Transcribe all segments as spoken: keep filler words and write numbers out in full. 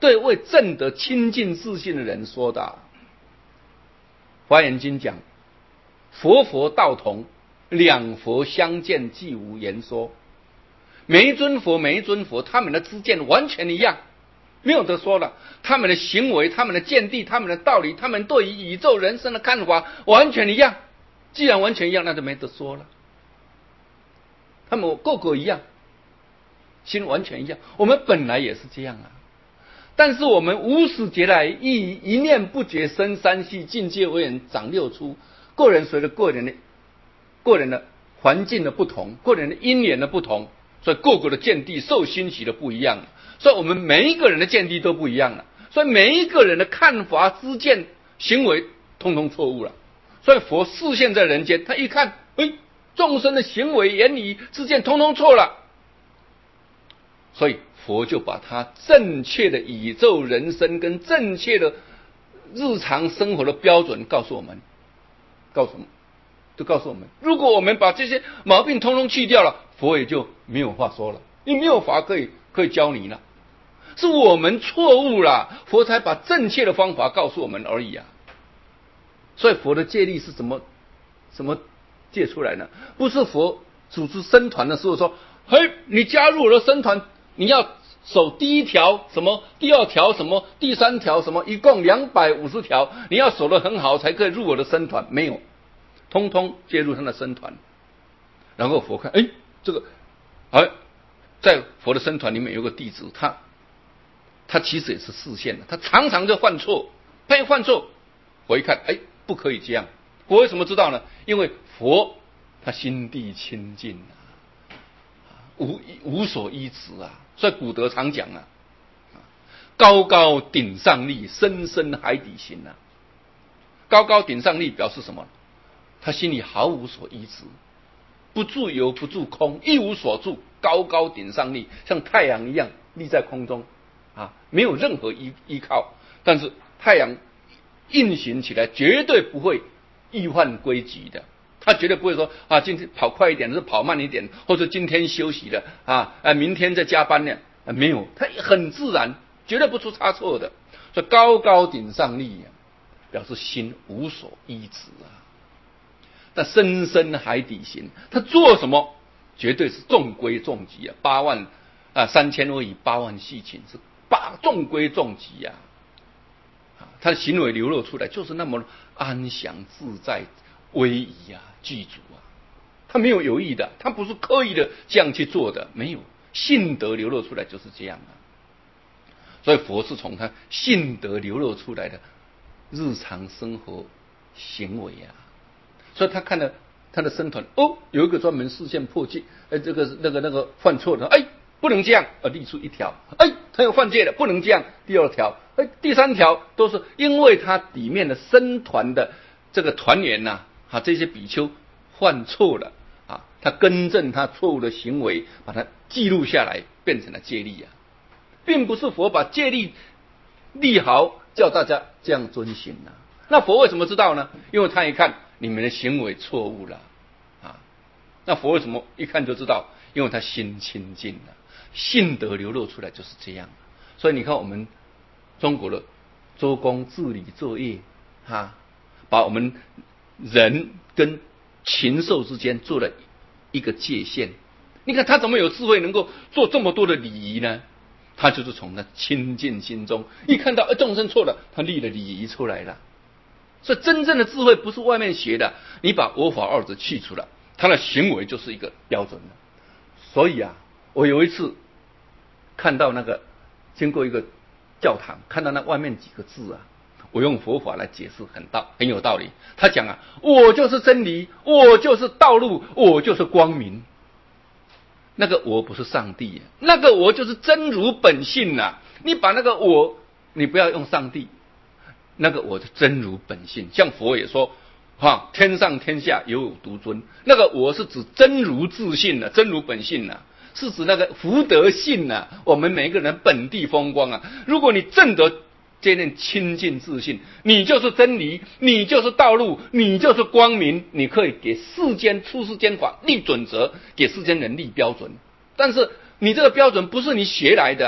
对为正德亲近自信的人说的。华严经讲，佛佛道同，两佛相见既无言说。每一尊佛每一尊佛他们的知见完全一样，没有得说了。他们的行为，他们的见地，他们的道理，他们对于宇宙人生的看法完全一样。既然完全一样，那就没得说了。他们个个一样，心完全一样。我们本来也是这样啊，但是我们无始劫来一一念不觉生三系，境界为人长六出。个人随着个人的个人的环境的不同，个人的因缘的不同，所以个个的见地受欣喜的不一样。所以我们每一个人的见地都不一样了，所以每一个人的看法、知见、行为通通错误了。所以佛示现在人间，他一看，哎，众生的行为、言语、知见通通错了，所以佛就把他正确的宇宙人生跟正确的日常生活的标准告诉我们，告诉我们，就告诉我们，如果我们把这些毛病通通去掉了，佛也就没有话说了，你没有法可以可以教你了。是我们错误了，佛才把正确的方法告诉我们而已啊。所以佛的戒律是怎么怎么戒出来呢？不是佛组织僧团的时候说，嘿，你加入我的僧团，你要守第一条什么，第二条什么，第三条什么，一共两百五十条，你要守得很好才可以入我的僧团。没有，通通介入他的僧团。然后佛看，哎，这个，哎，在佛的僧团里面有个弟子，他他其实也是示现的，他常常就犯错，他一犯错，佛一看，哎，不可以这样。佛为什么知道呢？因为佛他心地清净啊，无无所依止啊。所以古德常讲啊，高高顶上立，深深海底行啊。高高顶上立表示什么？他心里毫无所依止，不住有不住空，一无所住，高高顶上立，像太阳一样立在空中啊，没有任何依依靠。但是太阳运行起来绝对不会易犯规矩的，他绝对不会说啊，今天跑快一点，是跑慢一点，或者今天休息了啊，啊明天再加班呢、啊？没有，他很自然，绝对不出差错的。所以高高顶上立啊，表示心无所依止啊。那深深海底行，他做什么绝对是中规中矩啊，八万啊三千而已，八万细情是八中规中矩啊。他的行为流露出来就是那么安详自在、威仪啊、具足啊，他没有有意的，他不是刻意的这样去做的，没有，性德流露出来就是这样啊。所以佛是从他性德流露出来的日常生活行为啊，所以他看了他的僧团，哦，有一个专门视线破戒，呃，这个那个那个犯错的，哎，不能这样，呃，立出一条，哎，他有犯戒的，不能这样，第二条，哎，第三条，都是因为他里面的僧团的这个团员呐、啊，啊，这些比丘犯错了啊，他更正他错误的行为，把它记录下来，变成了戒律啊，并不是佛把戒律立好，叫大家这样遵行啊。那佛为什么知道呢？因为他一看你们的行为错误了啊。那佛为什么一看就知道？因为他心清净了，性德流露出来就是这样。所以你看我们中国的周公治理作业啊，把我们人跟禽兽之间做了一个界限。你看他怎么有智慧能够做这么多的礼仪呢？他就是从他清净心中一看到呃众生错了，他立了礼仪出来了。所以真正的智慧不是外面学的，你把我法二执去除了，他的行为就是一个标准的。所以啊，我有一次看到那个经过一个教堂，看到那外面几个字啊，我用佛法来解释很道很有道理。他讲啊，我就是真理，我就是道路，我就是光明。那个我不是上帝，那个我就是真如本性呐、啊。你把那个我，你不要用上帝，那个我的真如本性。像佛也说，哈，天上天下犹有独尊。那个我是指真如自性啊，真如本性啊，是指那个福德性啊，我们每一个人本地风光啊。如果你证得这念清净自信，你就是真理，你就是道路，你就是光明，你可以给世间出世间法立准则，给世间人立标准。但是你这个标准不是你学来的，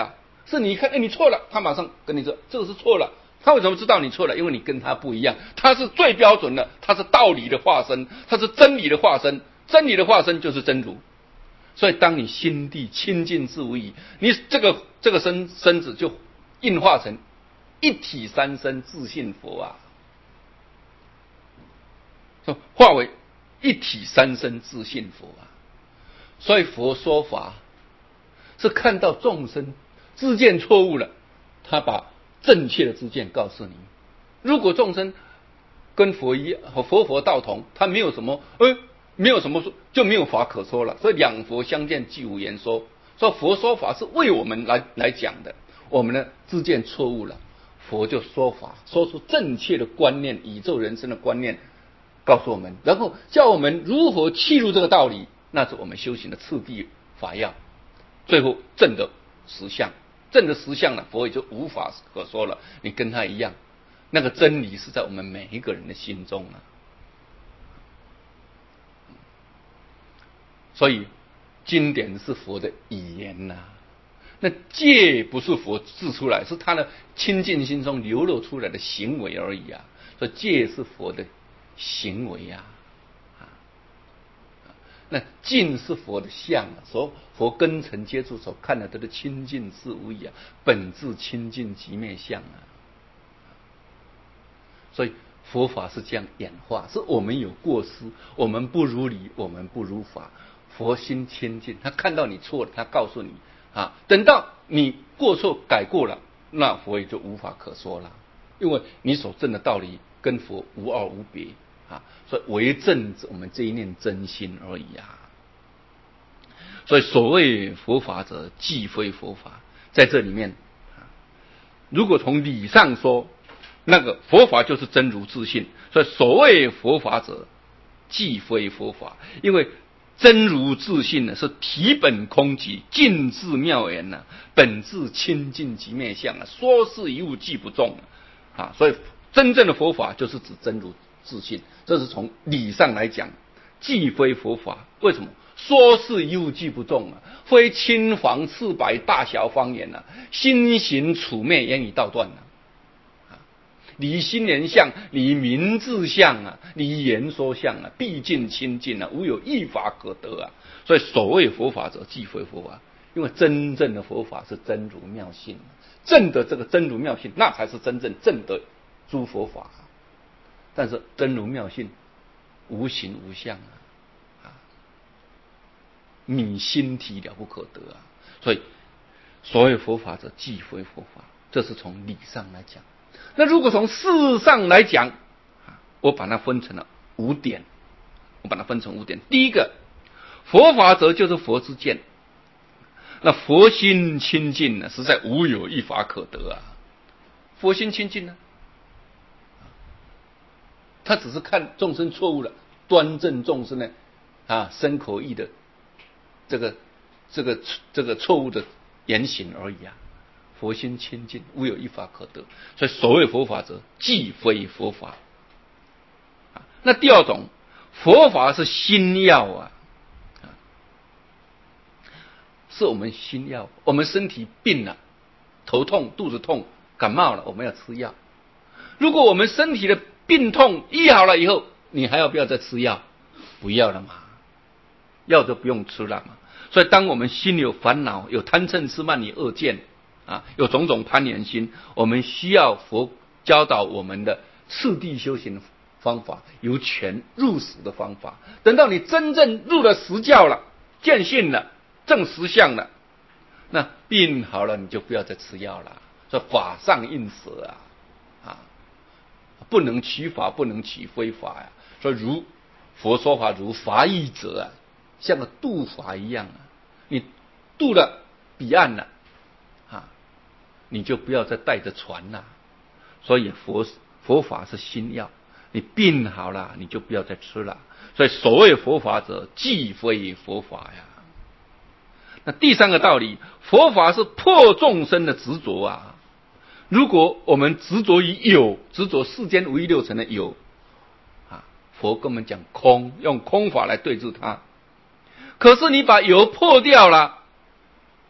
是你看，哎，你错了，他马上跟你说这个是错了。他为什么知道你错了？因为你跟他不一样，他是最标准的，他是道理的化身，他是真理的化身，真理的化身就是真如。所以当你心地清净自无疑，你这个这个身身子就应化成一体三身自性佛啊，说化为一体三身自性佛啊。所以佛说法是看到众生知见错误了，他把正确的知见告诉你。如果众生跟佛一样，和佛佛道同，他没有什么，哎，没有什么说，就没有法可说了。所以两佛相见即无言说，说佛说法是为我们来来讲的。我们呢知见错误了，佛就说法，说出正确的观念，宇宙人生的观念，告诉我们，然后教我们如何契入这个道理，那是我们修行的次第法要。最后正的实相，正的实相呢，佛也就无法可说了。你跟他一样，那个真理是在我们每一个人的心中啊。所以经典是佛的语言呐、啊，那戒不是佛制出来，是他的清净心中流露出来的行为而已啊。所以戒是佛的行为啊。那净是佛的相啊，所佛根尘接触所看的都是清净事无疑啊，本质清净即灭相啊。所以佛法是这样演化，是我们有过失，我们不如理，我们不如法。佛心清净，他看到你错了，他告诉你啊，等到你过错改过了，那佛也就无法可说了，因为你所证的道理跟佛无二无别啊，所以为证我们这一念真心而已啊。所以所谓佛法者，即非佛法。在这里面，如果从理上说，那个佛法就是真如自性。所以所谓佛法者，即非佛法，因为真如自性呢，是体本空寂，尽智妙言呐、啊，本质清净即灭相啊，说是一物即不中啊。啊，所以真正的佛法就是指真如自性，这是从理上来讲，即非佛法。为什么？说是一物即不中啊，非青黄赤白大小方言啊，心行处灭言语道断啊。离心言相，离名字相啊，离言说相啊，毕竟清净啊，无有一法可得啊。所以所谓佛法者，即非佛法，因为真正的佛法是真如妙性，正的这个真如妙性，那才是真正正的诸佛法。但是真如妙性无形无相啊，啊，你心体了不可得啊。所以所谓佛法者，即非佛法，这是从理上来讲。那如果从事上来讲，我把它分成了五点，我把它分成五点。第一个，佛法者就是佛之见，那佛心清净呢，实在无有一法可得啊。佛心清净呢，他只是看众生错误了，端正众生呢啊身口意的这个这个这个错误的言行而已啊。佛心清净，无有一法可得。所以所谓佛法者，即非佛法。那第二种，佛法是心药啊，是我们心药。我们身体病了，头痛、肚子痛、感冒了，我们要吃药。如果我们身体的病痛医好了以后，你还要不要再吃药？不要了嘛，药就不用吃了嘛。所以当我们心有烦恼，有贪嗔痴慢疑恶见啊，有种种攀缘心，我们需要佛教导我们的次第修行方法，由权入实的方法。等到你真正入了实教了，见性了，证实相了，那病好了，你就不要再吃药了。所以法上应舍啊，啊，不能取法，不能取非法呀、啊。所以如佛说法如法义者啊，像个渡法一样啊，你渡了彼岸了。你就不要再带着船了。所以佛佛法是心药，你病好了，你就不要再吃了。所以所谓佛法者，即非佛法呀。那第三个道理，佛法是破众生的执着啊。如果我们执着于有，执着世间五欲六尘的有啊，佛跟我们讲空，用空法来对治它。可是你把有破掉了，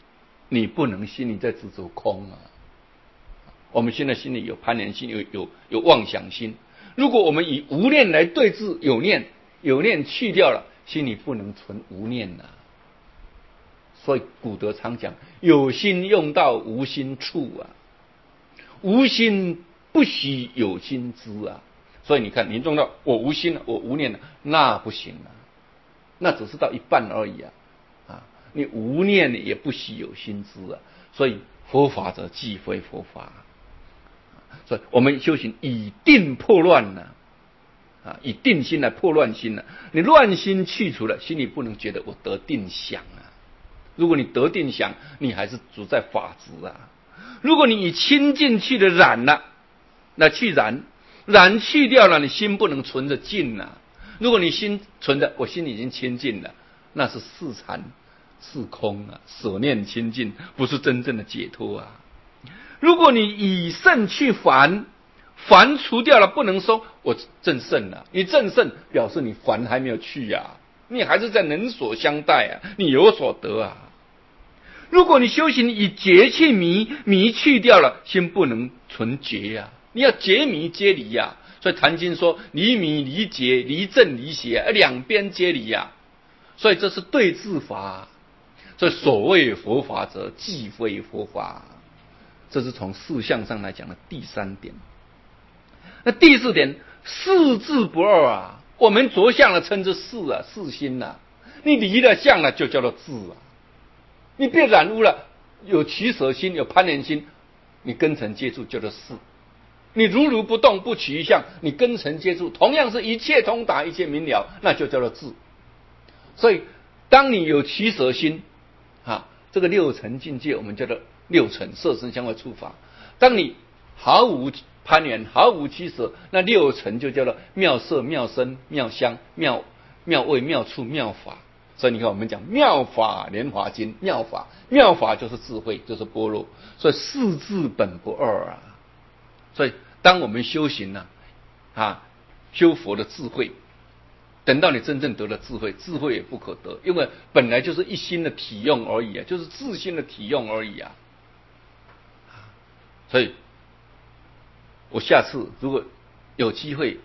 你不能心里在执着空啊。我们现在心里有攀缘心，有有有妄想心。如果我们以无念来对治有念，有念去掉了，心里不能存无念啊。所以古德常讲，有心用到无心处啊，无心不许有心知啊。所以你看，你用到我无心了，我无念了，那不行啊，那只是到一半而已啊。啊，你无念也不许有心知啊。所以佛法者即非佛法。所以我们修行以定破乱呢、啊，啊，以定心来破乱心呢、啊。你乱心去除了，心里不能觉得我得定想啊。如果你得定想，你还是主在法执啊。如果你以清净去的染了，那去染，染去掉了，你心不能存着净啊。如果你心存着，我心里已经清净了，那是是禅是空啊，舍念清净，不是真正的解脱啊。如果你以圣去凡，凡除掉了不能收，我正圣了。你正圣表示你凡还没有去呀、啊，你还是在能所相待啊，你有所得啊。如果你修行以觉去迷，迷去掉了，心不能存觉呀、啊，你要觉迷皆离呀、啊。所以《坛经》说离迷离觉离正离邪，两边皆离呀、啊。所以这是对治法。所以所谓佛法者，即非佛法。这是从事相上来讲的第三点。那第四点，事智不二啊。我们着相了称之事啊，事心啊。你离了相了，就叫做智啊。你别染污了，有取舍心，有攀缘心，你根尘接触叫做事。你如如不动，不取一相，你根尘接触，同样是一切通达，一切明了，那就叫做智。所以，当你有取舍心，啊，这个六尘境界，我们叫做六尘色身香味触法。当你毫无攀缘，毫无取舍，那六尘就叫做妙色、妙声、妙香、妙妙味、妙触、妙法。所以你看，我们讲妙法莲华经，妙法妙法就是智慧，就是般若。所以四智本不二啊。所以当我们修行呢、啊，啊，修佛的智慧，等到你真正得了智慧，智慧也不可得，因为本来就是一心的体用而已啊，就是自心的体用而已啊。所以，我下次如果有机会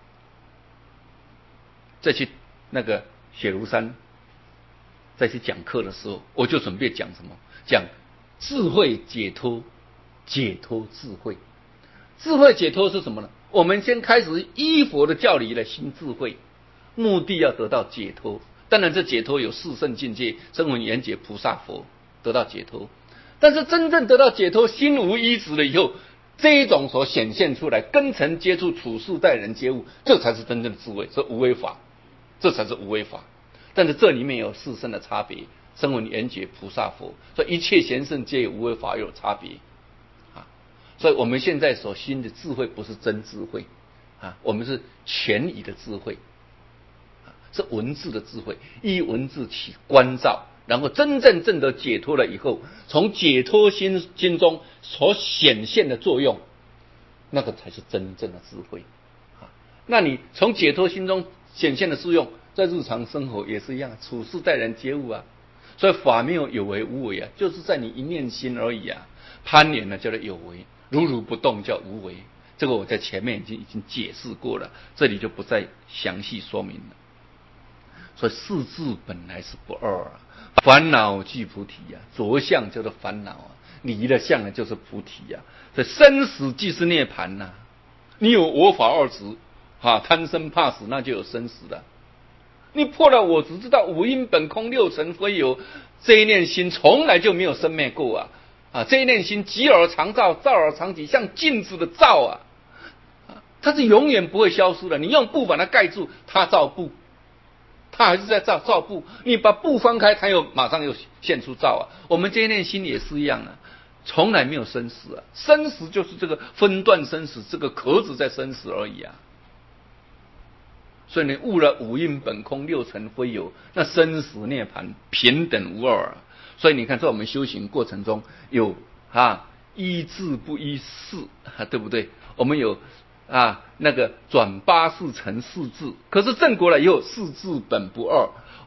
再去那个雪庐山，再去讲课的时候，我就准备讲什么？讲智慧解脱，解脱智慧。智慧解脱是什么呢？我们先开始依佛的教理来行智慧，目的要得到解脱。当然，这解脱有四圣境界，声闻缘觉菩萨佛得到解脱。但是真正得到解脱，心无依止了以后，这一种所显现出来，根尘接触、处事待人接物，这才是真正的智慧，是无为法，这才是无为法。但是这里面有四圣的差别，声闻缘觉菩萨佛，所以一切贤圣皆有无为法有差别啊。所以我们现在所行的智慧不是真智慧啊，我们是权宜的智慧啊，是文字的智慧，依文字起观照，然后真正正的解脱了以后，从解脱心心中所显现的作用，那个才是真正的智慧啊。那你从解脱心中显现的作用，在日常生活也是一样，处事待人接物啊。所以法没有有为无为啊，就是在你一念心而已啊。攀缘呢叫做有为，如如不动叫无为。这个我在前面已经已经解释过了，这里就不再详细说明了。所以四智本来是不二啊，烦恼即菩提啊，着相叫做烦恼啊，离了相呢就是菩提啊。所以生死即是涅槃呐、啊。你有我法二执啊，贪生怕死，那就有生死了。你破了我只知道五阴本空六尘非有，这一念心从来就没有生灭过啊！啊，这一念心即而常照，照而常体，像镜子的照啊，啊，它是永远不会消失的。你用布把它盖住，它照布，它还是在照照布。你把布翻开，它又马上又现出照啊。我们这一念心也是一样啊，从来没有生死啊，生死就是这个分段生死，这个壳子在生死而已啊。所以你悟了五阴本空六尘非有，那生死涅槃平等无二啊。所以你看，在我们修行过程中有啊依智不依事、啊，对不对？我们有啊那个转八事成四智，可是正果了也有四智本不二。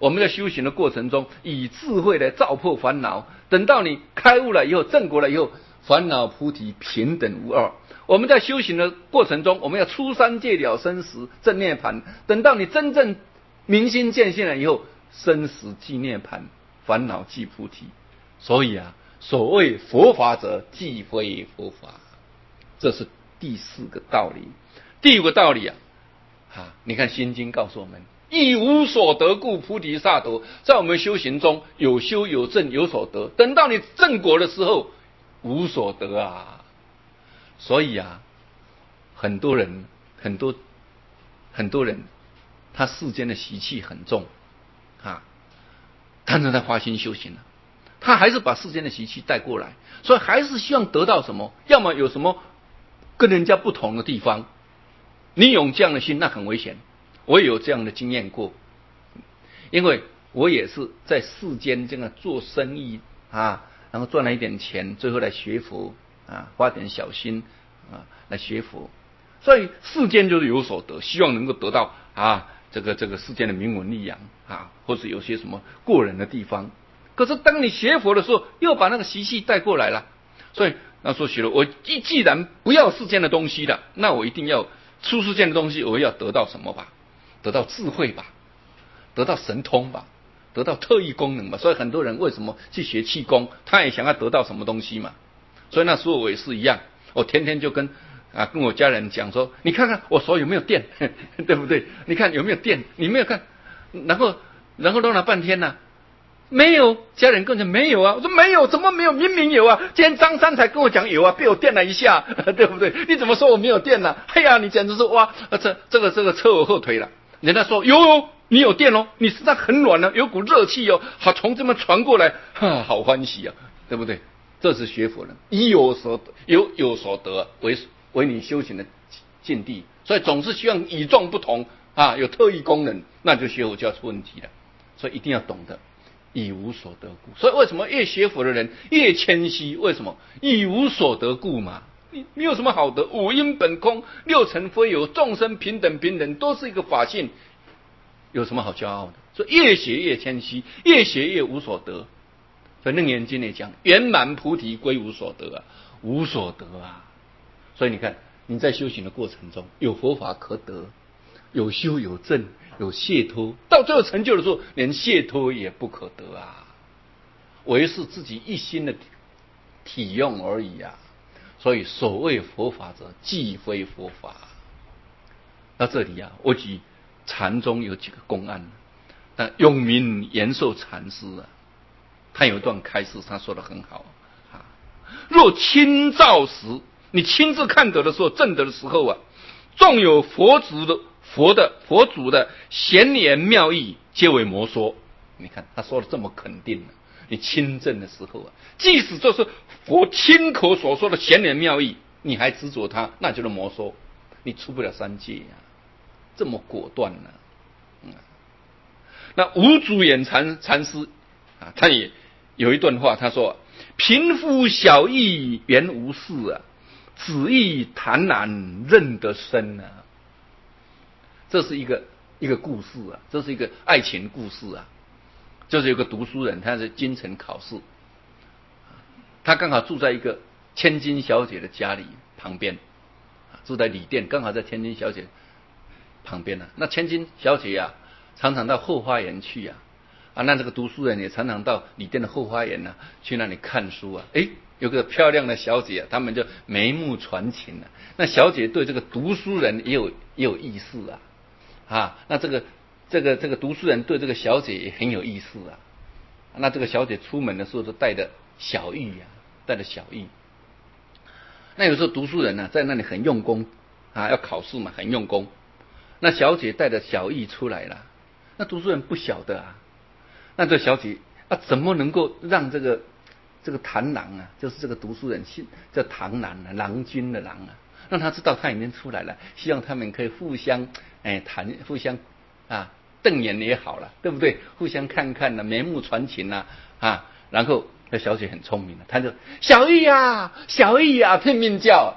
我们在修行的过程中，以智慧来照破烦恼。等到你开悟了以后，正果了以后，烦恼菩提平等无二。我们在修行的过程中，我们要出三界了生死正涅槃。等到你真正明心见性了以后，生死即涅槃，烦恼即菩提。所以啊，所谓佛法者，即非佛法。这是第四个道理。第五个道理啊，啊，你看《心经》告诉我们，亦无所得故，菩提萨埵。在我们修行中有修有证有所得，等到你正果的时候，无所得啊。所以啊，很多人很多很多人他世间的习气很重啊，但是他发心修行了，他还是把世间的习气带过来，所以还是希望得到什么，要么有什么跟人家不同的地方。你有这样的心，那很危险。我也有这样的经验过，因为我也是在世间这样做生意啊，然后赚了一点钱，最后来学佛啊，花点小心啊来学佛。所以世间就是有所得，希望能够得到啊这个这个世间的名闻利养啊，或是有些什么过人的地方。可是当你学佛的时候，又把那个习气带过来了。所以那时候学了，我既既然不要世间的东西了，那我一定要出世间的东西，我要得到什么吧？得到智慧吧，得到神通吧，得到特异功能吧。所以很多人为什么去学气功，他也想要得到什么东西嘛。所以那时候我也是一样，我天天就跟啊跟我家人讲说，你看看我手有没有电，对不对？你看有没有电？你没有看，然后然后弄了半天呢、啊，没有。家人跟着没有啊，我说没有，怎么没有？明明有啊！今天张三才跟我讲有啊，被我电了一下，对不对？你怎么说我没有电呢、啊？哎呀，你简直是哇，这这个这个扯我后腿了。人家说有有，你有电哦，你身上很暖呢、啊，有股热气哦，好从这么传过来，哈，好欢喜啊，对不对？这是学佛人以有所得，有有所得为为你修行的境地，所以总是希望与众不同啊，有特异功能，那就学佛就要出问题了。所以一定要懂得以无所得故。所以为什么越学佛的人越谦虚？为什么？以无所得故嘛。你你有什么好得？五阴本空，六尘非有，众生平等平等，都是一个法性，有什么好骄傲的？所以越学越谦虚，越学越无所得。所以楞严经里讲，圆满菩提归无所得啊，无所得啊。所以你看，你在修行的过程中，有佛法可得，有修有证，有解脱，到最后成就的时候，连解脱也不可得啊，唯是自己一心的体用而已啊。所以所谓佛法者，即非佛法。到这里啊，我举禅宗有几个公案。那永明延寿禅师啊，他有一段开示，他说的很好啊。若亲照时，你亲自看得的时候，证得的时候啊，纵有佛祖的佛的佛祖的闲言妙义，皆为魔说。你看他说的这么肯定、啊、你亲证的时候啊，即使这是佛亲口所说的闲言妙义，你还执着它，那就是魔说，你出不了三界啊，这么果断呢、啊嗯。那无主眼禅禅师啊，他也有一段话，他说：“贫夫小义原无事啊，子义谈难认得深啊。”这是一个一个故事啊，这是一个爱情故事啊。就是有个读书人，他是京城考试，他刚好住在一个千金小姐的家里旁边，住在旅店，刚好在千金小姐旁边呢、啊。那千金小姐啊，常常到后花园去啊，啊，那这个读书人也常常到旅店的后花园呢、啊，去那里看书啊。诶，有个漂亮的小姐、啊，他们就眉目传情了、啊。那小姐对这个读书人也有也有意思啊，啊，那这个。这个这个读书人对这个小姐也很有意思啊，那这个小姐出门的时候都带着小玉啊，带着小玉。那有时候读书人呢、啊、在那里很用功啊，要考试嘛，很用功。那小姐带着小玉出来了，那读书人不晓得啊，那这小姐啊怎么能够让这个这个螳螂啊，就是这个读书人叫螳螂啊，郎君的郎啊，让他知道他已经出来了，希望他们可以互相哎谈，互相啊。瞪眼也好了，对不对？互相看看呢、啊，眉目传情啊，啊，然后那小姐很聪明了，她就小玉呀、啊，小玉呀、啊，拼命叫。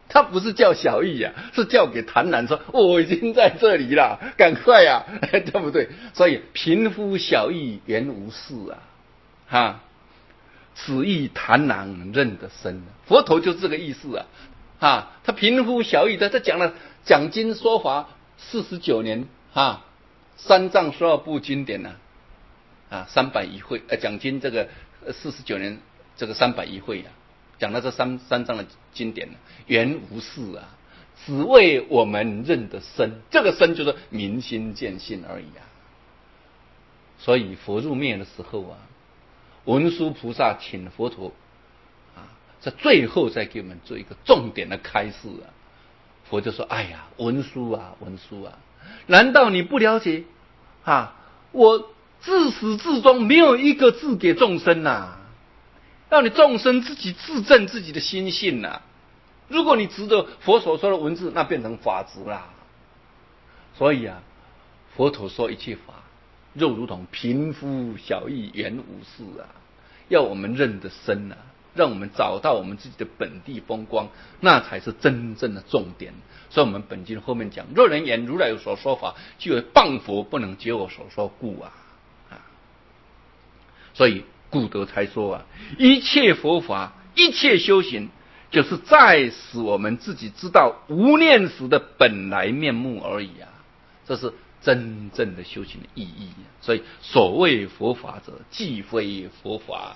他不是叫小易啊，是叫给谭兰说，哦，我已经在这里了，赶快啊，对不对？所以贫夫小易原无事啊，哈，此意谭兰认得深，佛陀就是这个意思啊，哈，他贫夫小易的，他讲了讲经说法四十九年，哈，三藏十二部经典呢、啊，啊，三百一会，呃，讲经这个四十九年，这个三百一会啊。讲到这三三章的经典，原无事啊，只为我们认得深，这个深就是明心见性而已啊。所以佛入灭的时候啊，文殊菩萨请佛陀啊，在最后再给我们做一个重点的开示啊。佛就说：“哎呀，文殊啊，文殊啊，难道你不了解啊？我自始至终没有一个字给众生呐、啊。”让你众生自己自证自己的心性呐、啊。如果你执着佛所说的文字，那变成法执啦。所以啊，佛陀说一切法，肉如同贫夫小易，原无事啊。要我们认得深啊，让我们找到我们自己的本地风光，那才是真正的重点。所以我们本经后面讲：若人言如来有所说法，即为谤佛，不能解我所说故啊。啊，所以。古德才说啊，一切佛法，一切修行，就是在使我们自己知道无念时的本来面目而已啊。这是真正的修行的意义、啊。所以，所谓佛法者，既非佛法。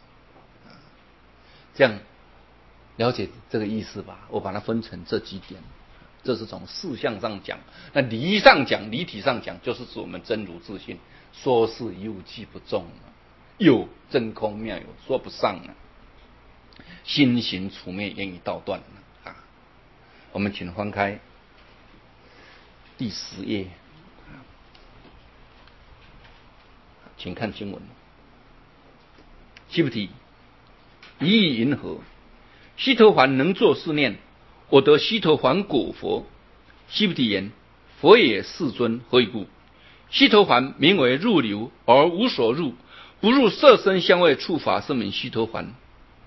这样了解这个意思吧？我把它分成这几点，这是从事相上讲。那理上讲，理体上讲，就是指我们真如自性，说是一物即不中啊。有真空妙有，说不上啊！心行处灭，言语道断啊！我们请翻开第十页，请看经文：须菩提，一意云何？须陀洹能作是念：我得须陀洹果佛。须菩提言：佛也，世尊。何以故？须陀洹名为入流，而无所入。不入色身香味触法，是名须陀洹。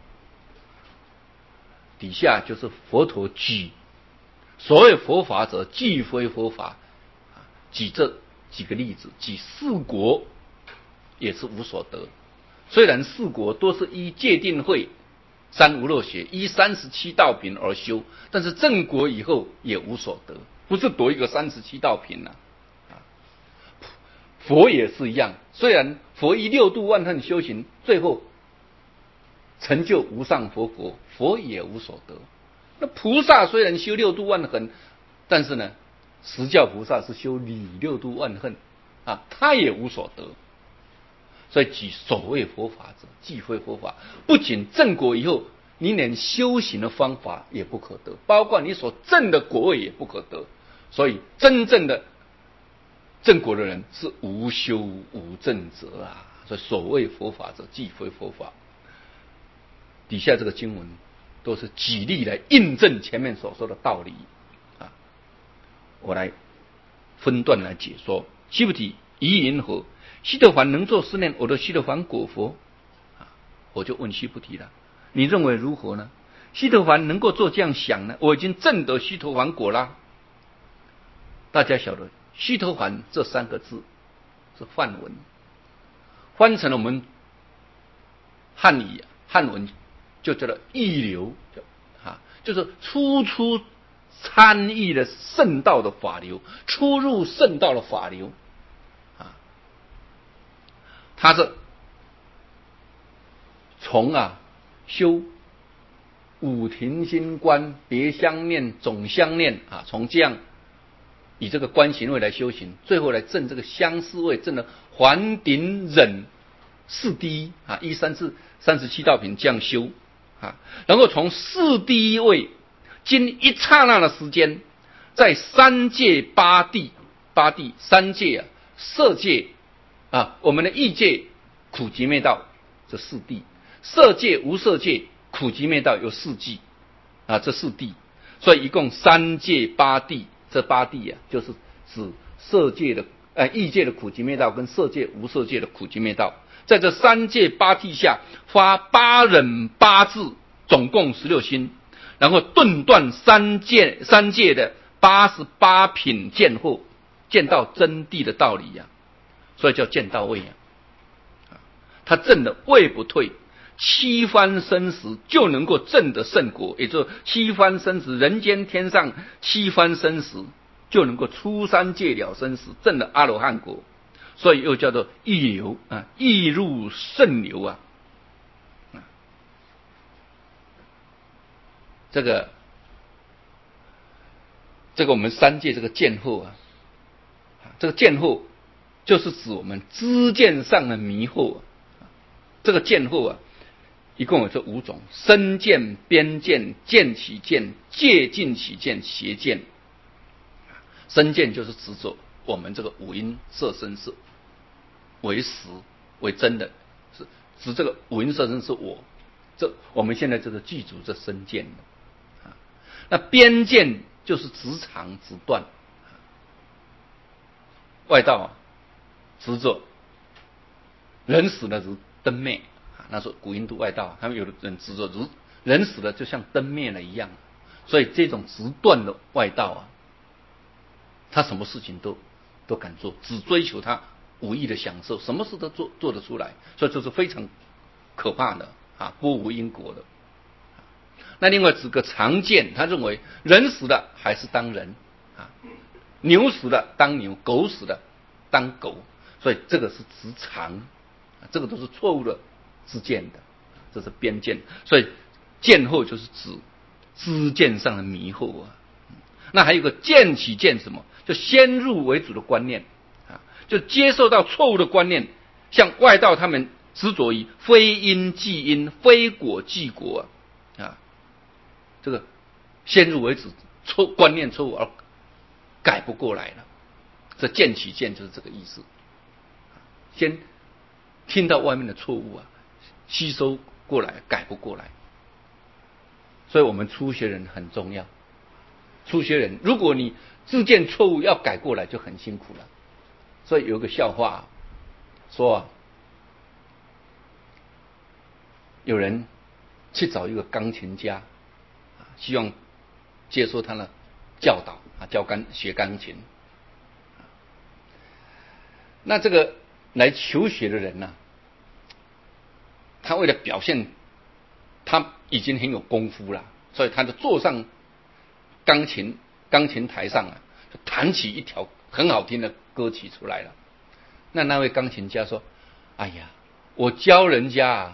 底下就是佛陀举所谓佛法者，既非佛法，举这几个例子，举四国也是无所得。虽然四国都是依戒定慧、三无漏学、依三十七道品而修，但是正果以后也无所得，不是夺一个三十七道品啊。佛也是一样，虽然佛依六度万恨修行，最后成就无上佛国，佛也无所得。那菩萨虽然修六度万恨，但是呢，实教菩萨是修理六度万恨啊，他也无所得。所以举所谓佛法者，既非佛法。不仅正果以后，你连修行的方法也不可得，包括你所证的果位也不可得。所以真正的正果的人是无修无证者啊！所以所谓佛法者，既非佛法。底下这个经文都是举例来印证前面所说的道理啊。我来分段来解说。须菩提，一意云何？须陀洹能作是念：我得须陀洹果佛。啊，我就问须菩提了，你认为如何呢？须陀洹能够做这样想呢？我已经证得须陀洹果啦。大家晓得须陀洹这三个字是梵文，翻成了我们汉语汉文就叫做一流，啊，就是初出参与了圣道的法流，初入圣道的法流啊。他是从啊修五停心观、别相念、总相念啊，从这样以这个观行位来修行，最后来证这个相思位，证了还顶忍四第一啊，一三四三十七道品这样修啊，然后从四第一位，经一刹那的时间，在三界八地八地三界啊，色界啊，我们的意界苦集灭道这四地，色界无色界苦集灭道有四地啊，这四地，所以一共三界八地。这八地啊，就是指色界的呃意界的苦集灭道跟色界无色界的苦集灭道。在这三界八地下发八忍八智，总共十六心。 然后顿断三界三界的八十八品见惑，见到真谛的道理呀、啊，所以叫见到位呀、啊。他证的位不退，七番生死就能够证得圣果，也就是七番生死，人间天上七番生死就能够出三界了生死，证了阿罗汉果，所以又叫做易流啊，易入圣流啊。这个这个我们三界这个见惑啊，这个见惑就是指我们知见上的迷惑、啊。这个见惑啊，一共有这五种：身见、边见、见起见、戒尽起见、邪见。身见就是执着我们这个五阴色身是为实为真的，是指这个五阴色身是我，这我们现在这个具足这身见的。那边见就是直长直断，外道啊，执着人死了如灯灭，那是古印度外道，他们有的人执着如人死了就像灯灭了一样，所以这种直断的外道啊，他什么事情都都敢做，只追求他无意的享受，什么事都做做得出来，所以这是非常可怕的啊，不无因果的。那另外指个常见，他认为人死了还是当人啊，牛死了当牛，狗死了当狗，所以这个是执常，这个都是错误的知见的，这是边见。所以见惑就是指知见上的迷惑啊。那还有个见起见什么？就先入为主的观念啊，就接受到错误的观念，像外道他们执着于非因即因，非果即果啊。啊这个先入为主，错观念错误而改不过来了，这见起见就是这个意思。先听到外面的错误啊，吸收过来，改不过来。所以我们初学人很重要。初学人，如果你自见错误要改过来，就很辛苦了。所以有个笑话、啊、说啊，有人去找一个钢琴家。希望接受他的教导啊，教钢学钢琴。那这个来求学的人呢、啊，他为了表现他已经很有功夫了，所以他就坐上钢琴钢琴台上啊，就弹起一条很好听的歌曲出来了。那那位钢琴家说：“哎呀，我教人家啊，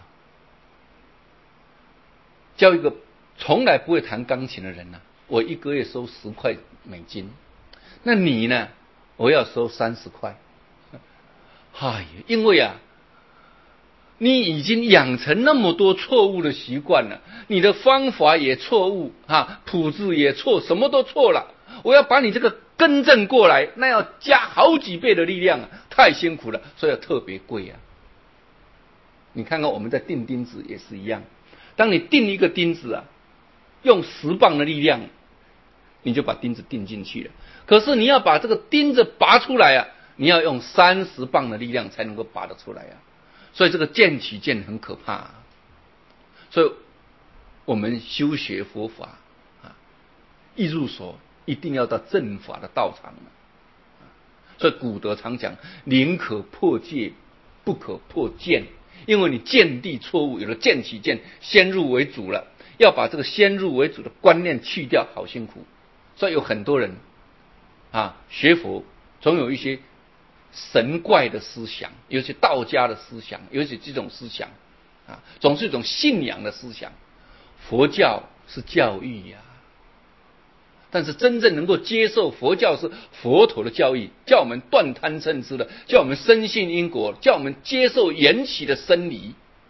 教一个。”从来不会弹钢琴的人呢、啊，我一个月收十块美金，那你呢？我要收三十块。哎呀，因为啊，你已经养成那么多错误的习惯了，你的方法也错误啊，谱子也错，什么都错了。我要把你这个更正过来，那要加好几倍的力量啊，太辛苦了，所以要特别贵啊。你看看我们在钉钉子也是一样，当你钉一个钉子啊。用十磅的力量，你就把钉子钉进去了。可是你要把这个钉子拔出来啊，你要用三十磅的力量才能够拔得出来啊。所以这个见起见很可怕、啊。所以我们修学佛法啊，一入所一定要到正法的道场、啊、所以古德常讲，宁可破戒，不可破见。因为你见地错误，有了见起见，先入为主了。要把这个先入为主的观念去掉，好辛苦。所以有很多人啊，学佛总有一些神怪的思想，尤其道家的思想，尤其这种思想啊，总是一种信仰的思想。佛教是教育呀、啊，但是真正能够接受佛教是佛陀的教育，叫我们断贪嗔痴的，叫我们深信因果，叫我们接受缘起的生理。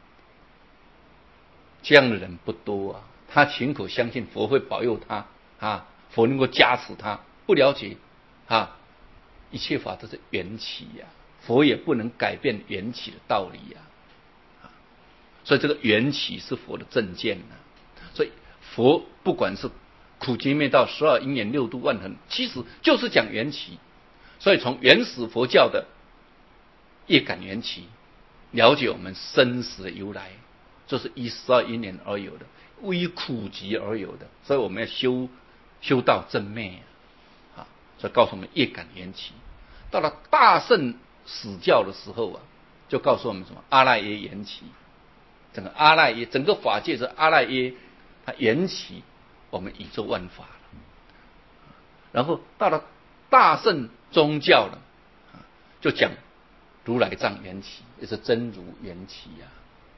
这样的人不多啊，他亲口相信佛会保佑他啊，佛能够加持他，不了解啊，一切法都是缘起呀、啊，佛也不能改变缘起的道理呀、啊，所以这个缘起是佛的正见啊。所以佛不管是苦集灭道、十二因缘、六度万恒，其实就是讲缘起。所以从原始佛教的业感缘起，了解我们生死的由来。这是依十二因缘而有的， 为苦集而有的，所以我们要修修到正昧啊，所以告诉我们业感缘起。到了大乘始教的时候啊，就告诉我们什么阿赖耶缘起，整个阿赖耶整个法界是阿赖耶，它缘起我们宇宙万法了。然后到了大乘宗教了，就讲如来藏缘起，也是真如缘起啊，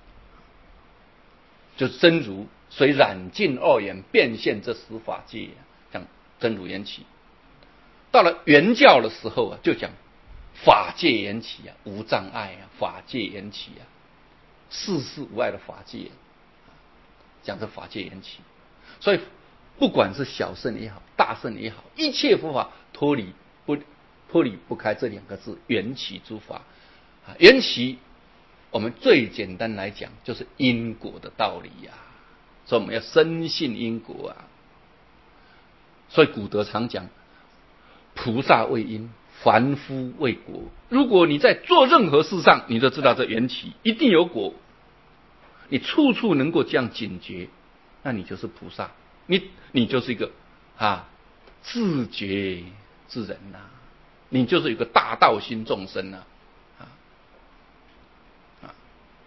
就是真如随染尽二缘变现这十法界啊，讲真如缘起。到了圆教的时候啊，就讲法界缘起啊，无障碍啊，法界缘起啊，世事无碍的法界，讲这法界缘起。所以不管是小乘也好，大乘也好，一切佛法脱离不脱离不开这两个字，缘起诸法。缘起我们最简单来讲就是因果的道理呀、啊，所以我们要深信因果啊。所以古德常讲，菩萨为因，凡夫为果。如果你在做任何事上，你都知道这缘起一定有果，你处处能够这样警觉，那你就是菩萨，你你就是一个啊自觉之人呐、啊，你就是一个大道心众生呐、啊，啊啊，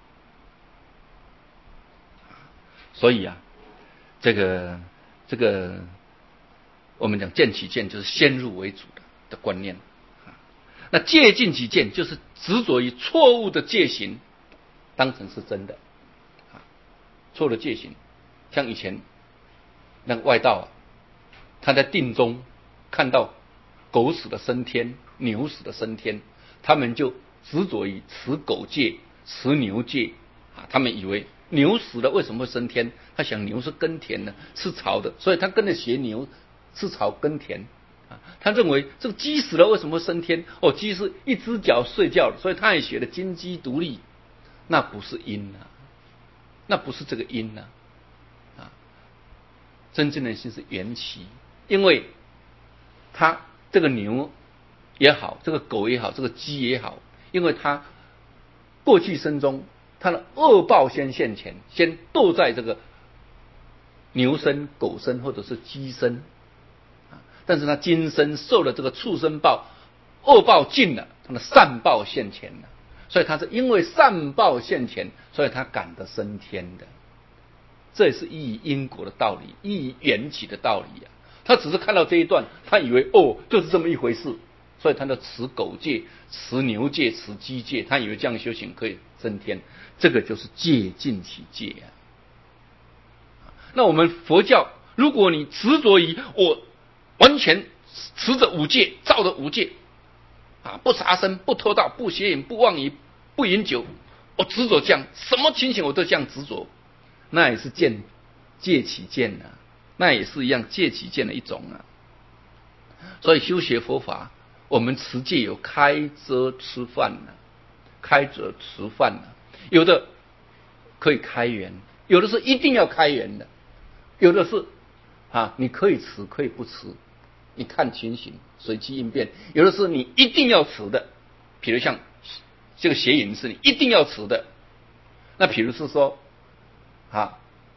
所以啊，这个这个我们讲见起见就是先入为主的的观念。那戒禁起见就是执着于错误的戒行当成是真的，错的戒行，像以前那个外道啊，他在定中看到狗死的升天，牛死的升天，他们就执着于持狗戒、持牛戒啊，他们以为牛死了为什么会升天？他想牛是耕田的，吃草的，所以他跟着学牛吃草耕田。他认为这个鸡死了为什么会升天？哦，鸡是一只脚睡觉，所以他也学的金鸡独立，那不是因啊，那不是这个因啊，啊，真正的心是缘起，因为他这个牛也好，这个狗也好，这个鸡也好，因为他过去生中他的恶报先现前，先堕在这个牛身、狗身或者是鸡身。但是他今生受了这个畜生报，恶报尽了，他的善报现前了，所以他是因为善报现前，所以他感得升天的。这也是依于因果的道理，依于缘起的道理啊。他只是看到这一段，他以为哦就是这么一回事，所以他就持狗戒、持牛戒、持鸡戒，他以为这样修行可以升天，这个就是戒禁起戒啊。那我们佛教，如果你执着于我完全持着五戒，照着五戒啊，不杀生，不偷盗，不邪淫，不妄语，不饮酒，我执着这样，什么情形我都这样执着，那也是见戒起见啊，那也是一样戒起见的一种啊。所以修学佛法，我们持戒有开遮吃饭啊，开遮吃饭啊，有的可以开源，有的是一定要开源的，有的是啊你可以持可以不持。你看情形，随机应变。有的是你一定要持的，比如像这个邪淫是你一定要持的。那比如是说，啊，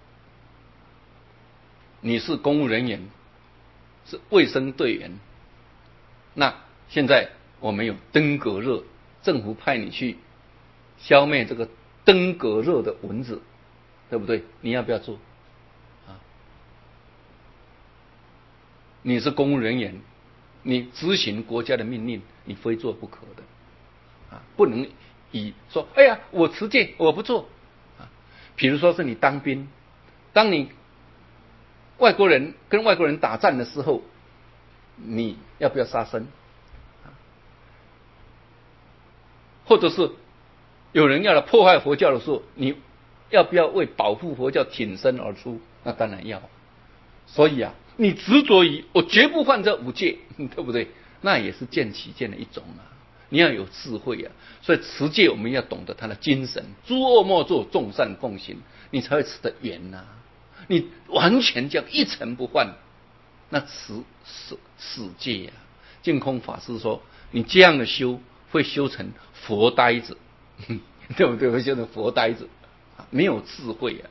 你是公务人员，是卫生队员，那现在我们有登革热，政府派你去消灭这个登革热的蚊子，对不对？你要不要做？你是公务人员，你执行国家的命令，你非做不可的啊！不能以说，哎呀，我持戒，我不做啊。比如说是你当兵，当你外国人跟外国人打仗的时候，你要不要杀生？或者是有人要来破坏佛教的时候，你要不要为保护佛教挺身而出？那当然要。所以啊，你执着于我绝不犯这五戒，对不对？那也是见起见的一种啊。你要有智慧啊，所以持戒我们要懂得它的精神，诸恶莫作，众善奉行，你才会持得圆呐、啊。你完全这样一尘不犯，那持死死戒啊。净空法师说，你这样的修会修成佛呆子，对不对？会修成佛呆子，没有智慧啊。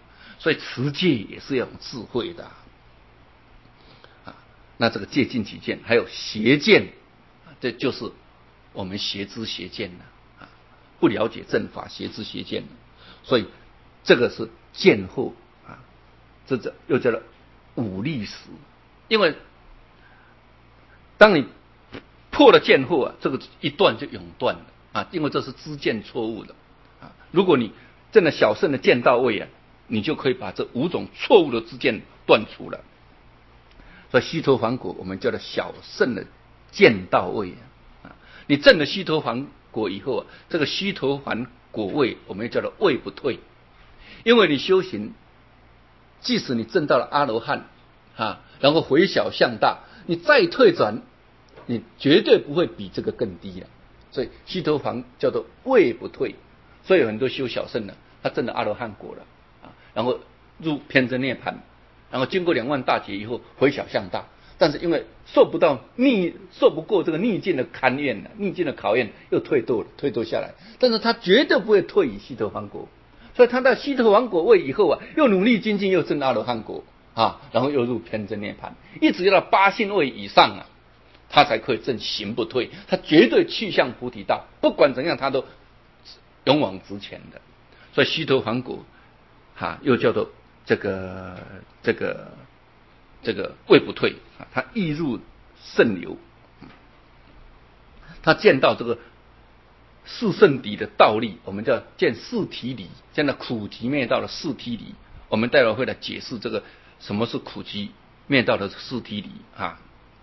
所以持戒也是要有智慧的啊。啊那这个戒禁起见，还有邪见，这就是我们邪知邪见了啊，不了解正法，邪知邪见。所以这个是见惑啊，这这又叫做五力时。因为当你破了见惑啊，这个一断就永断了啊，因为这是知见错误的啊。如果你真的小圣的见到位啊，你就可以把这五种错误的知见断除了。所以须陀洹果我们叫做小圣的见到位啊。你证了须陀洹果以后啊，这个须陀洹果位我们叫做位不退，因为你修行，即使你证到了阿罗汉啊，然后回小向大，你再退转，你绝对不会比这个更低了。所以须陀洹叫做位不退。所以有很多修小圣的，他证了阿罗汉果了啊，然后入偏真涅槃，然后经过两万大劫以后回小向大，但是因为受不到逆受不过这个逆境的勘验，逆境的考验，又退堕了，退堕下来。但是他绝对不会退于须陀洹果，所以他到须陀洹果位以后啊，又努力精进，又证阿罗汉果啊，然后又入偏真涅槃，一直要到八信位以上啊，他才可以证行不退。他绝对去向菩提道，不管怎样他都勇往直前的。所以须陀洹果哈，又叫做这个这个这个位不退啊，他易入圣流，他见到这个四圣谛的道理，我们叫见四体理，见到苦集灭道的四体理。我们待会会来解释这个什么是苦集灭道的四体理啊。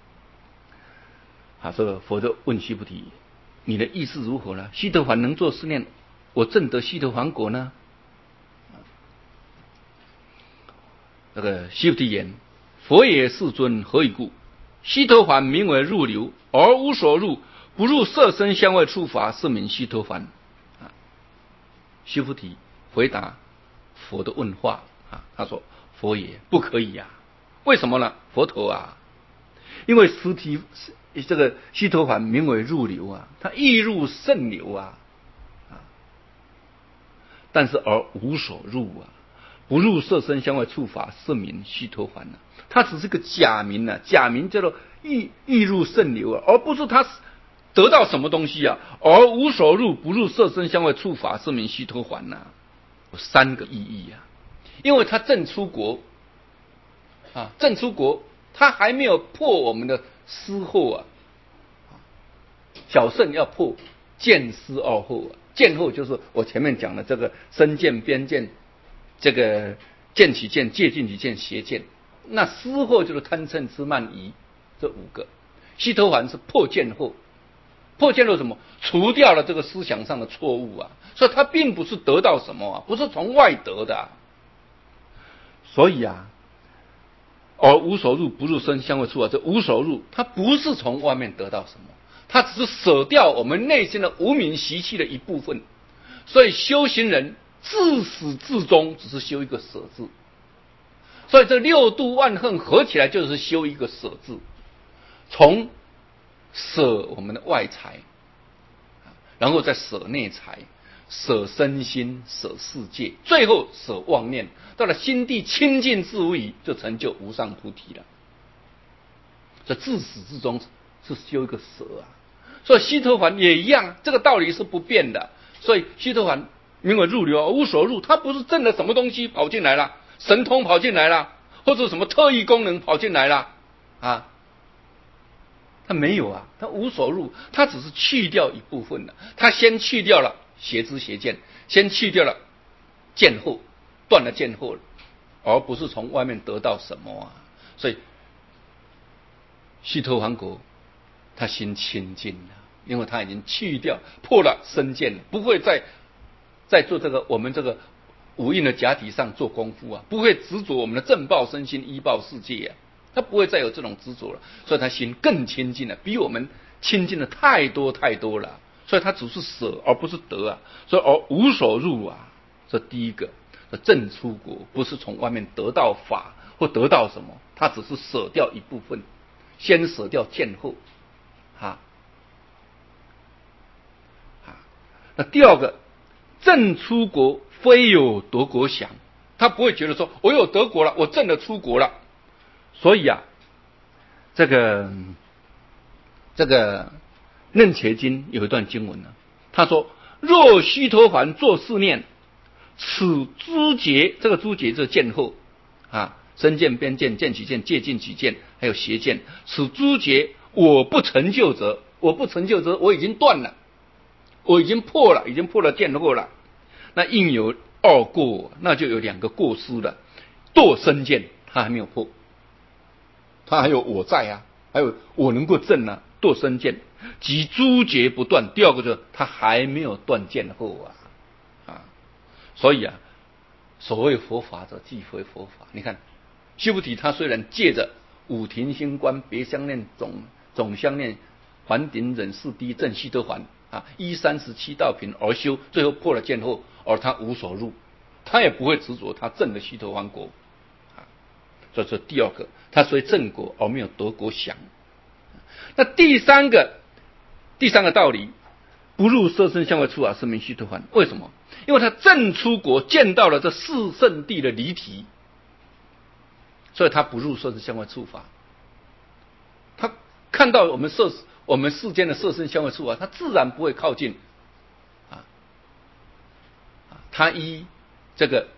啊，这个佛就问须菩提，你的意思如何呢？须陀洹能作是念，我证得须陀洹果呢？这个须菩提言：佛也，世尊，何以故？须陀洹名为入流，而无所入，不入色声香味触法，是名须陀洹。啊，须菩提回答佛的问话啊，他说：佛也，不可以呀、啊。为什么呢？佛陀啊，因为实体这个须陀洹名为入流啊，他易入圣流啊，啊，但是而无所入啊。不入色声香味触法，是名须陀洹啊。它只是个假名啊，假名叫做易易入圣流啊，而不是他得到什么东西啊。而无所入，不入色声香味触法，是名须陀洹啊。有三个意义啊，因为他正出国啊，正出国，他还没有破我们的思惑啊。小圣要破见思二惑啊，见惑就是我前面讲的这个身见、边见。这个见起见、戒禁起见、邪见，那思惑就是贪嗔痴慢疑这五个。须陀洹是破见惑，破见惑什么？除掉了这个思想上的错误啊，所以他并不是得到什么啊，不是从外得的、啊。所以啊，而无所入，不入声香味触啊，这无所入，他不是从外面得到什么，他只是舍掉我们内心的无明习气的一部分。所以修行人自始至终只是修一个舍字，所以这六度万恨合起来就是修一个舍字，从舍我们的外财，然后再舍内财，舍身心，舍世界，最后舍妄念，到了心地清净自无疑，就成就无上菩提了。这自始至终是修一个舍啊，所以须陀洹也一样，这个道理是不变的。所以须陀洹名为入流，无所入，他不是证了什么东西跑进来了，神通跑进来了，或者什么特异功能跑进来了啊，他没有啊，他无所入，他只是去掉一部分的，他先去掉了邪知邪见，先去掉了见惑，断了见惑了，而不是从外面得到什么啊。所以须陀洹果他心清净了，因为他已经去掉破了身见了，不会再再做这个我们这个五蕴的假体上做功夫啊，不会执着我们的正报身心依报世界啊，他不会再有这种执着了，所以他心更清净了，比我们清净的太多太多了。所以他只是舍而不是得啊，所以而无所入啊，这第一个正出国，不是从外面得到法或得到什么，他只是舍掉一部分，先舍掉见惑啊。那第二个，正出国非有夺国想他不会觉得说我有得国了，我证了出国了。所以啊，这个这个楞伽经有一段经文呢，他说：若须陀洹作是念，此诸劫，这个诸劫就是见后啊，身见、边见、见取见、戒尽取见，还有邪见。此诸劫我不成就者，我不成就者，我已经断了，我已经破了，已经破了见后了。那应有二过，那就有两个过失了。堕身见，他还没有破，他还有我在啊，还有我能够证啊，堕身见。即诸劫不断，第二个就是他还没有断见后啊啊，所以啊，所谓佛法者，即非佛法。你看，须菩提他虽然借着五停心观、别相念、总总相念、还顶忍四谛正须陀洹啊，依三十七道品而修，最后破了见后，而他无所入，他也不会执着他证的须陀洹国啊。所以说第二个，他虽证果而没有得果想。那第三个。第三个道理，不入色身相位处啊，是名须陀洹。为什么？因为他正出国，见到了这四圣谛的离体，所以他不入色身相位处法。他看到我们色我们世间的色身相位处啊，他自然不会靠近啊。他依这个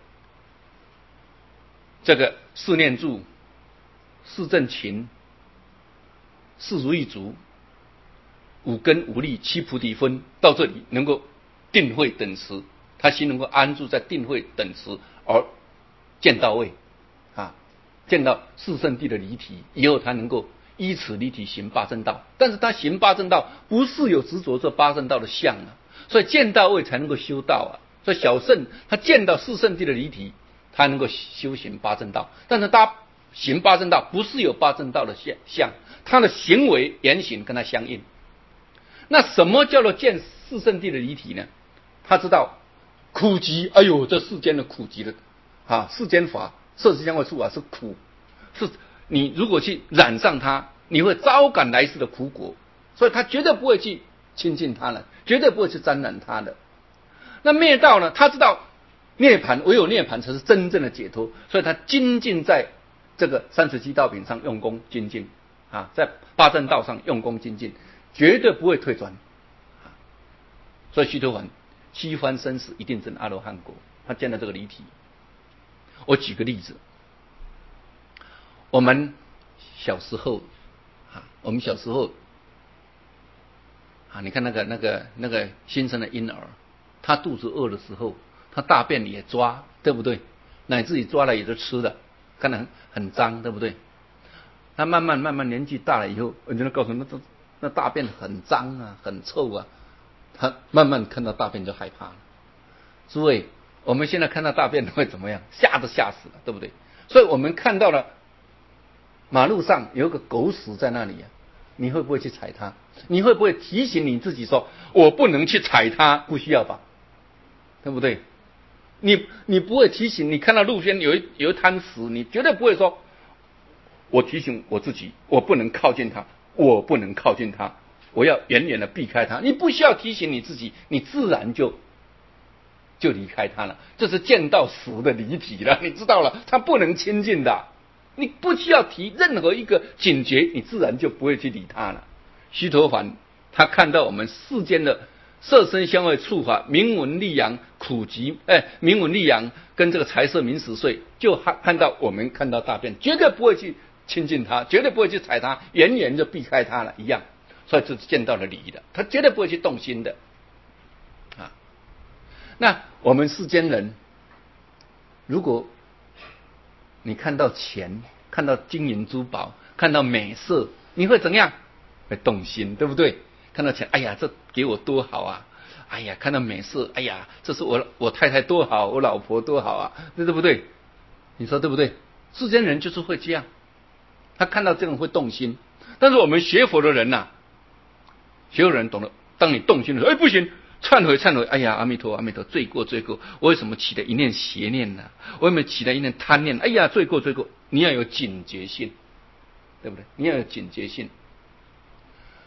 这个四念住、四正勤、四如意足、五根五力七菩提分，到这里能够定慧等持，他心能够安住在定慧等持，而见到位啊，见到四圣谛的离体以后，他能够依此离体行八正道。但是他行八正道不是有执着这八正道的相啊，所以见到位才能够修道啊。所以小圣他见到四圣谛的离体，他能够修行八正道。但是他行八正道不是有八正道的相，他的行为言行跟他相应。那什么叫做见四圣谛的离体呢？他知道苦集，哎呦，这世间的苦集的啊，世间法色身相位处啊是苦，是你如果去染上它，你会招感来世的苦果，所以他绝对不会去亲近它了，绝对不会去沾染它的。那灭道呢？他知道涅槃，唯有涅槃才是真正的解脱，所以他精进在这个三十七道品上用功精进啊，在八正道上用功精进，绝对不会退转。所以须陀洹七番生死一定证阿罗汉果，他见到这个离体。我举个例子，我们小时候啊，我们小时候啊，你看那个那个那个新生的婴儿，他肚子饿的时候，他大便也抓，对不对？乃至于抓了也就吃了，看得很很脏，对不对？他慢慢慢慢年纪大了以后，人家告诉他，那那大便很脏啊，很臭啊，他慢慢看到大便就害怕了。诸位，我们现在看到大便会怎么样？吓都吓死了，对不对？所以我们看到了马路上有一个狗屎在那里啊，你会不会去踩它？你会不会提醒你自己说，我不能去踩它？不需要吧，对不对？你你不会提醒，你看到路边有一有一滩屎，你绝对不会说，我提醒我自己，我不能靠近它，我不能靠近它，我要远远的避开它。你不需要提醒你自己，你自然就就离开它了。这是见到死的离体了，你知道了，它不能亲近的。你不需要提任何一个警觉，你自然就不会去理它了。须陀洹他看到我们世间的色身相位处法，名闻利养苦集，哎，名闻利养跟这个财色名食睡，就看到我们看到大便，绝对不会去亲近它，绝对不会去踩它，远远就避开它了一样。所以这是见到了理的，他绝对不会去动心的啊。那我们世间人，如果你看到钱，看到金银珠宝，看到美色，你会怎样？会动心，对不对？看到钱，哎呀，这给我多好啊！哎呀，看到美色，哎呀，这是我我太太多好，我老婆多好啊，对不对？你说对不对？世间人就是会这样，他看到这种会动心。但是我们学佛的人呐、啊，学佛的人懂得，当你动心的时候，哎，不行，忏悔忏悔，哎呀，阿弥陀阿弥陀，罪过罪过，我为什么起了一念邪念呢、啊？我有没有起了一念贪念？哎呀，罪过罪过，你要有警觉性，对不对？你要有警觉性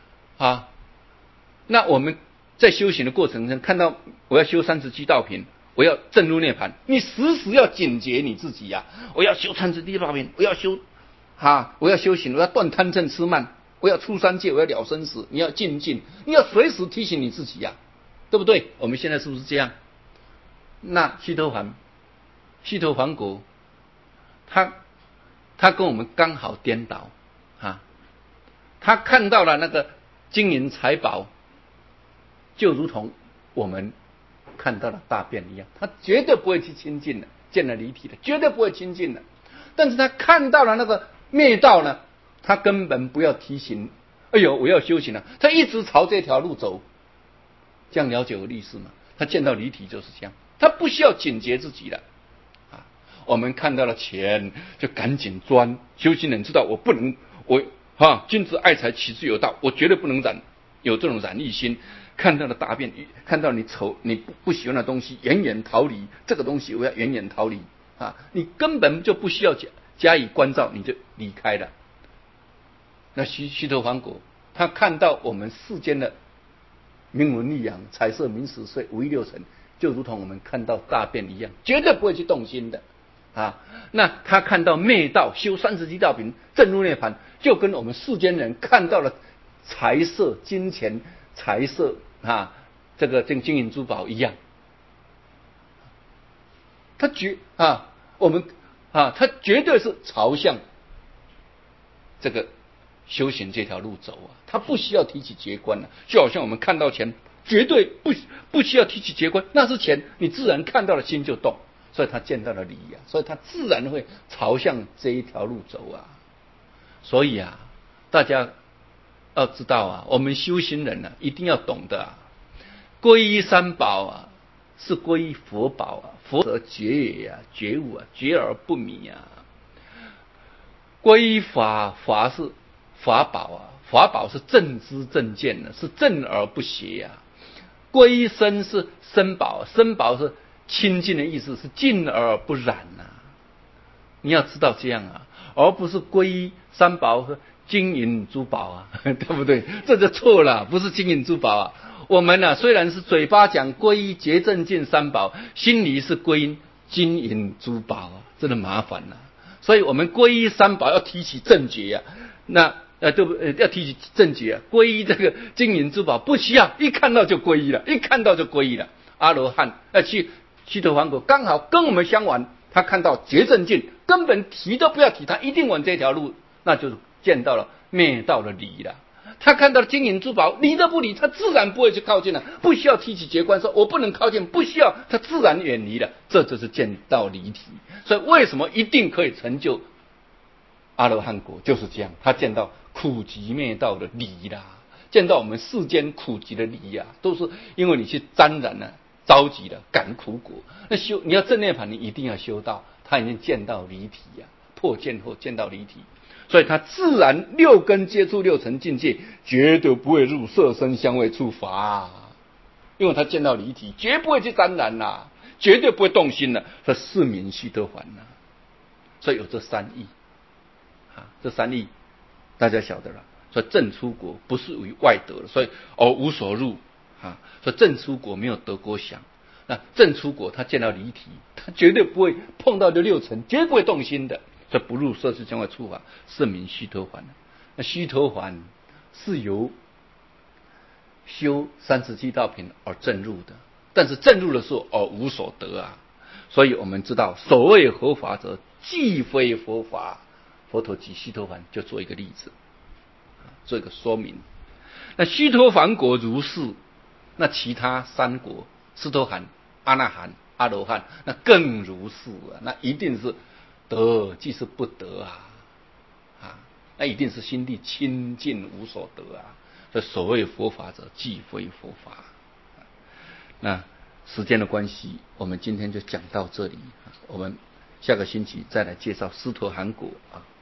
啊。那我们在修行的过程中，看到我要修三十七道品， 我要证入涅槃，你时时要警觉你自己呀、啊！我要修禅师地八品，我要修啊，我要修行，我要断贪嗔痴慢，我要出三界，我要了生死。你要精进，你要随时提醒你自己呀、啊，对不对？我们现在是不是这样？那须陀洹，须陀洹国，他他跟我们刚好颠倒啊！他看到了那个金银财宝，就如同我们看到了大便一样，他绝对不会去亲近的，见了离体的，绝对不会亲近的。但是他看到了那个灭道呢，他根本不要提醒，哎呦，我要修行了，他一直朝这条路走。这样了解我的意思吗？他见到离体就是这样，他不需要警觉自己了。啊，我们看到了钱就赶紧钻，修行人知道我不能，我哈君子爱财，取之有道，我绝对不能染有这种染欲心。看到了大便，看到你丑你不不喜欢的东西，远远逃离。这个东西我要远远逃离啊！你根本就不需要加加以关照，你就离开了。那须须陀洹国，他看到我们世间的名闻利养、财色名食睡、五欲六尘，就如同我们看到大便一样，绝对不会去动心的啊。那他看到灭道、修三十七道品、证入涅槃，就跟我们世间人看到了财色、金钱、财色啊，这个这金银珠宝一样。他绝啊，我们啊，他绝对是朝向这个修行这条路走啊，他不需要提起结观了、啊。就好像我们看到钱，绝对不不需要提起结观，那是钱，你自然看到了心就动，所以他见到了理啊，所以他自然会朝向这一条路走啊。所以啊，大家要知道啊，我们修行人啊，一定要懂得啊，皈依三宝啊，是皈依佛宝啊，佛则觉也啊，觉悟啊，觉而不迷啊。皈依法，法是法宝啊，法宝是正知正见的，是正而不邪啊。皈依身是身宝，身宝是清净的意思，是净而不染啊。你要知道这样啊，而不是皈依三宝和金银珠宝啊，对不对？这就错了，不是金银珠宝啊。我们呢、啊，虽然是嘴巴讲皈依洁正净三宝，心里是皈依金银珠宝啊，真的麻烦了、啊。所以我们皈依三宝要提起正觉啊，那呃对不呃要提起正觉啊，皈依这个金银珠宝不需要，一看到就皈依了，一看到就皈依了。阿罗汉要去须陀洹国，刚好跟我们相反，他看到洁正净，根本提都不要提，他一定往这条路，那就是见到了灭道的理了。他看到了金银珠宝，理都不理，他自然不会去靠近了，不需要提起结观，说我不能靠近，不需要，他自然远离了，这就是见到离体。所以为什么一定可以成就阿罗汉果，就是这样，他见到苦集灭道的理啦，见到我们世间苦集的理呀、啊，都是因为你去沾染了、着急了，感苦果。那修你要正涅槃，你一定要修到，他已经见到离体呀、啊，破见后见到离体。所以他自然六根接触六尘境界，绝对不会入色声香味触法，因为他见到离体，绝不会去沾染啦，绝对不会动心了。说是名须陀洹呐，所以有这三义啊，这三义大家晓得了。所以正出国不是于外得了，所以哦无所入啊。所以正出国没有得国想，那正出国他见到离体，他绝对不会碰到这六尘，绝对不会动心的。这不入色世香味触法，是名须陀洹。那须陀洹是由修三十七道品而证入的，但是证入的时候而无所得啊。所以我们知道，所谓合法者，既非佛法。佛陀举须陀洹就做一个例子，做一个说明。那须陀洹国如是，那其他三国，斯陀含、阿那含、阿罗汉，那更如是啊，那一定是。得即是不得啊，啊，那一定是心地清净无所得啊。这所谓佛法者，既非佛法。那时间的关系，我们今天就讲到这里，我们下个星期再来介绍斯陀含果啊。